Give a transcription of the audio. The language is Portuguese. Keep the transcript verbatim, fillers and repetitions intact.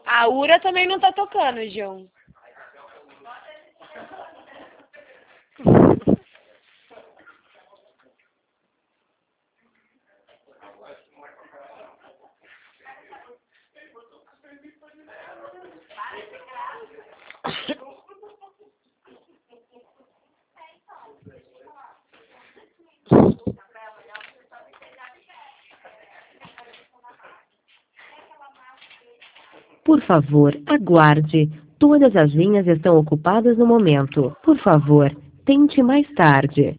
A Ura também não tá tocando, João. Por favor, aguarde. Todas as linhas estão ocupadas no momento. Por favor, tente mais tarde.